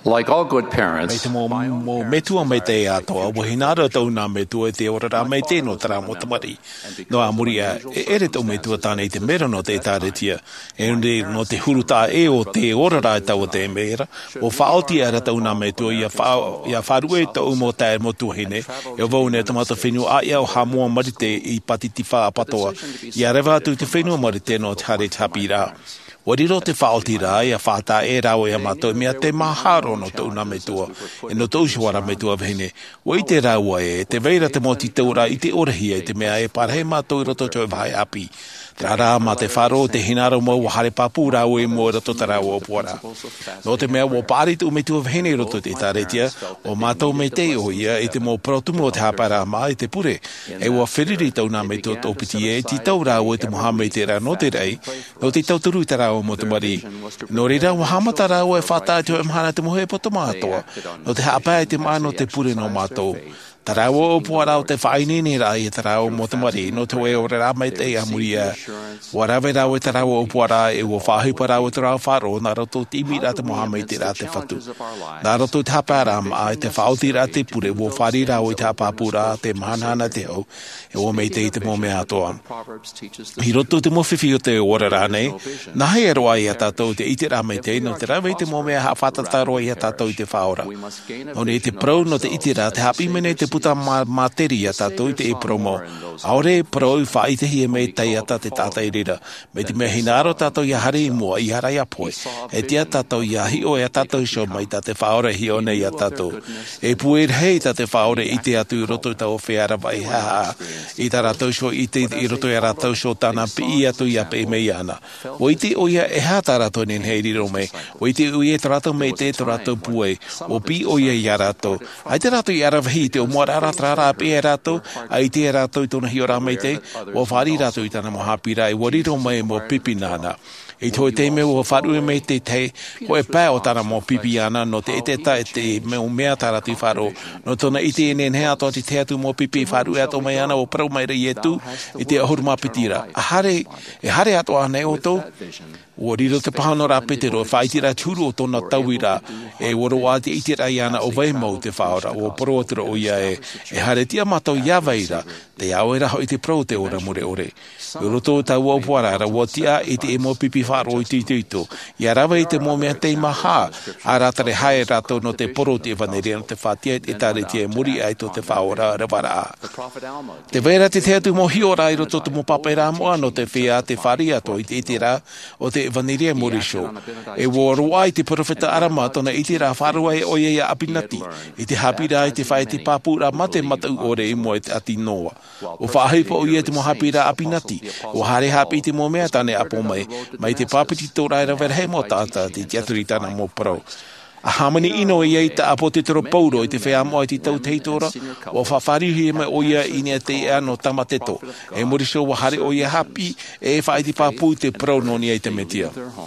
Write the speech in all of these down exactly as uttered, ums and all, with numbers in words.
Like all good Me parents, te mo my own mo parents metua me te were atoa, very wo hinara tau nā metua te ora rā me te no tara mo tamari. No a muri a, e ere tau metua tāne i te mera no te tāretia, e unde no te huruta e o te ora rā tau te mera, o whaoti ara tau nā metua, ia wharue tau mo tae mo tuhine, e o vau ne tamata whenua a ia o hamua marite i patiti wha apatoa, ia rewa atu te whenua marite no te hare tapi rā. Wariro te whaoti rā, ia whata e rao e amato, mea te maharo no tau na metua, e no tau siwara metua vene. Wai te raua e, te veira te moti taura i te orahia e te mea e parahe mātou i roto tau e vahai api. Te ara ma te wharo, te hinaro mo wahare papu rao e mo roto te rao o puara. No te mea wo pāri tu metua vene i roto te tāretia, o mātou me te o ia, e te mo protumo o te hapara ma i te pure. E ua whiriri tau na metua tōpiti e, ti tau rao e te mohamei te rā no te rei, no te tau turu te rao mo te mari. No reira wa hamata rao e whata te o mhana te mohe poto mātoa. No te hapai te mano te pure no mātou. Ta rao o puarao te whainini rā i te rao mo te mari. No te oe o re rā mai te a muria. Warawe rao e te rao o puara e o whahipa rao e te rao wharo. Nā roto timi rā te mohamei te rā te whatu. Nā roto te haparam a te whaoti rā te pure. Wo whari rao i te hapapu rā te mahanana te au. E o mei te i te mo mea atoa. I roto te mo whiwhi o te ora rā nei. Nahe e roa i a tātou te ite rā mei te. No te rā mei te mo mea ha whatata roa i a tātou i te whaora. O ne te prau no te ite rā te hapi mene te puta ma materi a tātou i te e promo. Aore e prau i whaitehi e mei tai ata te tātai rira. Me te mea hinaro tātou i hare i mua i harai apoe. E tia tātou i ahi o e a tātou sho mai tā te whaore hi o nei a tātou. E puer hei tā te whaore i te atu i roto i tau wheara vai ha i tā rātou sho i te i roto i a rātou sho tāna pi i atu i ape mei ana. O i te o ia e hā tā rātou nen hei riro me. O i te o ia tā rātou mei te tā rātou pue. O pi o ia i a rātou. Ai te rātou i arawahi te o mua rara trara ape e rātou. Ai te e rātou i tōna hi o rā mei te. O whari rātou i tāna mohapira i wariro mai mo pipi nāna. E toi te me o wharu e mei te te, ko e pā o tāna mō pipi ana, no te ete ta e te me o mea tāra tu wharo. No tōna ite e nen hea tō te te atu mō pipi wharu e ato mai ana o parau mai rei e tu, i te ahuru mā pitira. A hare, e hare ato ane o tō, o riro te pahano rā petero, e whaitira tūru o tōna tauira, e waro a te itira i ana o waimau te whaora, o poroatira o ia e, e hare tia matau iawaira, te auera hoi te pro te ora mure ore. I roto tau au puarara, o tia i te e mō pipi wharo i tui tuito. I arawa i te mō mea te maha, a rātare hae rātou no te poro te whaneria no te whatia e tare te muri ai to te whaora rawara a. Te vera te te atu mō hiora i roto te mō papeira moa no te whea te wharia to i te itira o te whaneria muri sho. E woro ai te profeta arama tona itira wharua e oia ia apinati. I te hapira i te whae te papura mate matau ore i moe te ati noa. O whahipa o ia te mō hapira apinati. O hare hapi te mō mea tane apo mai, mai te papiti tōraira vera hei mō tāta te tiaturi tāna mō parau. A hamani ino i ei ta apo te toro pauro i te whea moa i te tau teitora, o whawharihi e mai o ia i nea te ea no tamateto. E moriso wa hare o ia hapi e e whaiti papu te parau no ni ei te metia.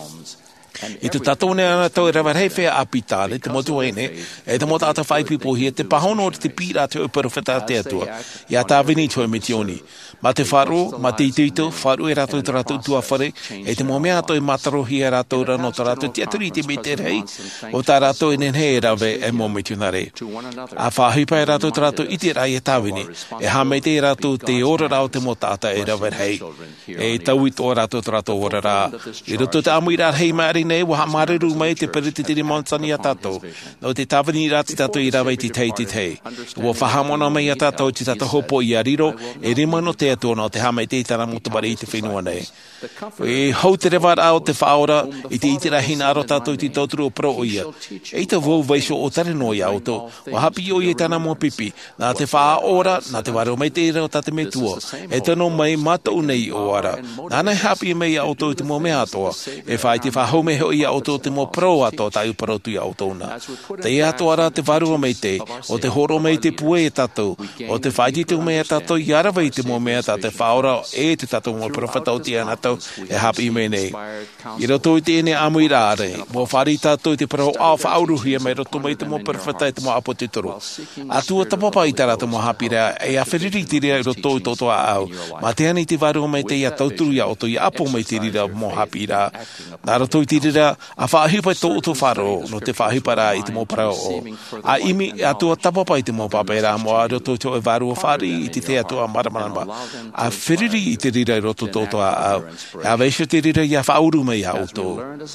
I te tatone ana tau e rawar hei whea api tāle, te motu ene, e te mota ata whaipipo hi, te pahono o te pira te uparowheta te atua, i a tā vini tue me tioni. Ma te wharo, ma te ituito, wharu e rato i te rato tua whare, e te mōmea ato i matarohi e rato rano ta rato tiaturi te me te rei, o tā rato i nen hei rawe e mō me tunare. A whahipa e rato i te rato i te rai e tāwini, e hame te rato te ora rao te motata e rawar hei. E tau i tō rato i te rato ora rā. I roto te amuira hei maari nei, wa hamareru mai te periti tiri monsani a tato. No te tāwini rati tato i rawe ti tei ti tei. Wa whahamona mai a tato ti tato hopo i a riro, e rima no te tōna o te hama i te itara motumari i te whenua nei. E hau te rewa rao te whaora i te itira hina aro tātou i te tauturu o pro o ia. E te wau vaiso o tare no i auto, wa hapi o i e tana mō pipi, nā te whaa ora, nā te waro mai te reo tate me tua, e tano mai matou nei o ara. Nānei hapi e mei auto i te mō mea atoa, e whai te whahau me ho i auto te mō pro ato tai uparotu i auto na. Te i ato ara te warua mei te, o te horo mei te pue e tatou, o te whaiti te mea tatou i arawa i te mō mea ta te whaora e te tatou mō profeta o te anatau e hapi me nei. I roto i te ene amui rāre, mō whari tatou i te parau au whauruhi e mei roto mei te mō profeta i te mō apo te toro. Atua tapapa i tara te mō hapi rea, e a whiriri te rea i roto i totoa au, ma te ani te warua mei te i a tauturu i a oto i apo mei te rira mō hapi rea. Nā roto i te rira a whaahipa tō utu wharo no te whaahipa rā i te mōpara o. A imi atua tapapa i te mōpapa e rā moa roto tō e waru o whari i te te atua maramarama. A whiriri i te rira i roto tō toa au. A weisho te rira i a whauru mai a uto.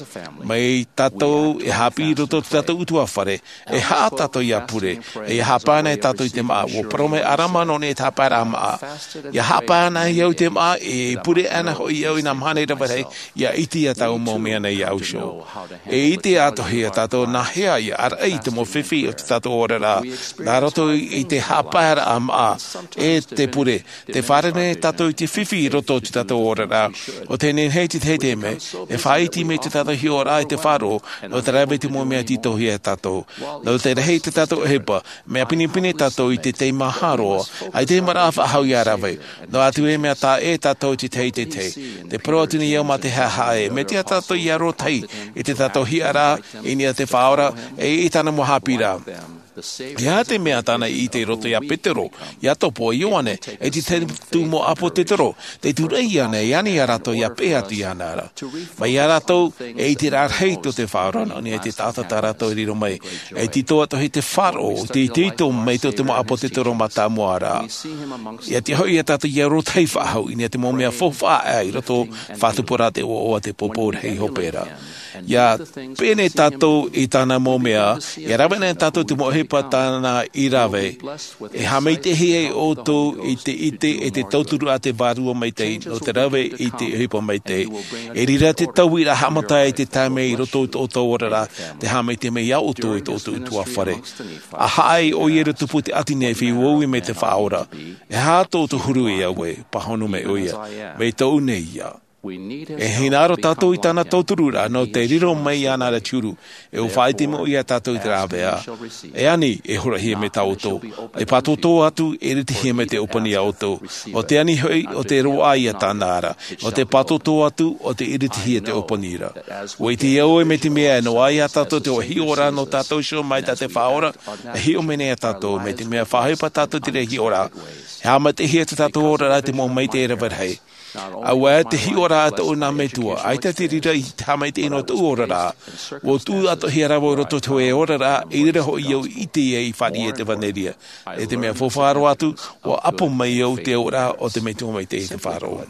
Mai tātou e hapi i roto tātou utua whare. E haa tātou i a pure. E hapana e tātou i te maa. Wo parome arama no ne tāpara maa. Ia hapana i au te maa e pure ana ho i au i nā mhane raware. Ia iti a tau mō mea nei au show. E iti ato hea tātou nā hea i ar ei te mō whiwhi o te tātou ora rā. Nā roto i te hapara a maa. E te pure. Te wharene tātou i te whiwhi i roto te tātou ora rā. O tēnei hei te te me. E whaiti me te tātou hi ora i te wharo. No te rawe te mō mea tito hea tātou. No te rehei te tātou hepa. Mea pini pini tātou i te te maharo. Ai te mara whahau i a rawe. No atu e mea tā e tātou te te te te. Te proatini iau ma te hahae. Me te tātou i a rotai. I te tātou hi a rā. I nia te whaora. E i tāna mo hapi rā. Ia te mea tāna i te roto i a Petero, i a topo i oane, e te te tū mo apo te tero, te tūrei ane, i ane i a rato i a peatu i ana ara. Mai i a rato, e i te rārhei to te whaorana, ni e te tāta tā rato i riro mai, e ti toa to he te wharo, te tito mai to te mo apo te tero ma tā mo ara. I a te hoi a tātou i a rotei whahau, i ni a te mo mea fōwha i roto whātupura te o oa te popor hei hopera. Ia pene tātou i tāna mō mea, ia rawena tātou te mohepa tāna i rawe, e hamei te hei o tō i te ite e te tauturu a te vārua mai te, no te rawe i te hepa mai te. E rira te tau i ra hamata i te tāme i roto o tō orara, te hamei te mei au tō i tō tō tua whare. A hae o i era tupu te atine whi uaui me te whaora, e hā tō tō huru i awe, pahonu me oia, me tau nei ia. E hinaro tātou i tāna tauturura no te riro mai ana ra tūru e o whaiti mo i a tātou i te rāwea. E ani e hora hia me tā oto. E patoto atu e riti hia me te opani a oto. O te ani hoi o te roa i a tāna ara. O te patoto atu o te iriti hia te opanira. O i te iau e me te mea e no ai a tātou te o hi ora no tātou sio mai tā te whaora. E hi o mene a tātou me te mea whahepa tātou te re hi ora. Hea ma te hia te tātou ora ra te mō mai te era varhei. Awa te hi ora ata o nā metua. Ai te te rira i te hamai te ino tu ora rā. O tu ato hi arawa roto tu e ora rā. I rira ho i au i te e i whari e te vaneria. E te mea whowharo atu. O apo mai au te ora o te metua mai te i te wharo.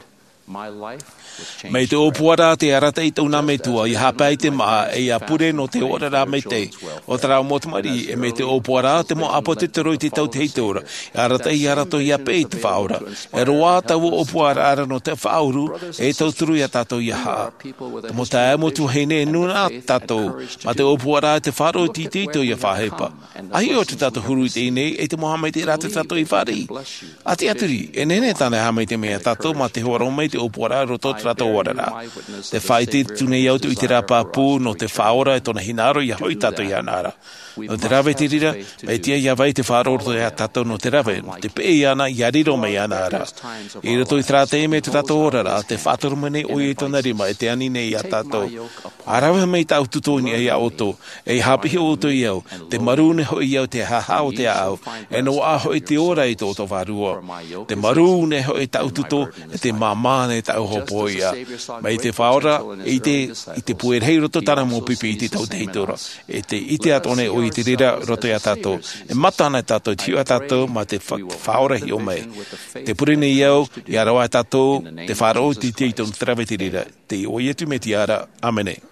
Mei te opuara te arata i tau nā metua i hapai te maa e a pure no te ora rā mei te. O te rao motumari e me te opuara te mo apo te tero i te tau te ora. E arata i arato i a pei te whaora. E roa tau opuara ara no te whauru e tau turu i a tātou i a haa. Te mo tae motu heine e nuna tātou. Ma te opuara te wharo i tito i a whahepa. Ahi o te tātou huru i te inei e te mohamai te rata tātou i whari. A te aturi, e nene tāna hamai te mea tātou ma te hoaro mai te opuara roto rato orara. Te whaiti tunei au tu i te rapa pū no te whaora e tona hinaro i a hoi tato i anara. No te rawe te rira, mai tia i awai te whaaroro e a tato no te rawe, no te pei ana i a riro mai anara. I rato i trate e me te tato orara, te whatoro mene o i tona rima e te anine i a tato. A rawe mei tau tutoni e a oto, e i hapihi oto i au, te marune hoi i au te haha o te au, e no a hoi te ora i tō tō wharua. Te marune hoi tau tuto, e te mamane tau hopo i a. Mai te whaora, i te, i te puer hei roto tana mō pipi i te tau te hitora. E te ite atone o i te rira roto i a tātou. E matana tātou, tiu a tātou, ma te whaora hi o mei. Te purine i au, i arawa tātou, te wharo ti te i tō trawe te rira. Te o i etu me ti ara. Amene.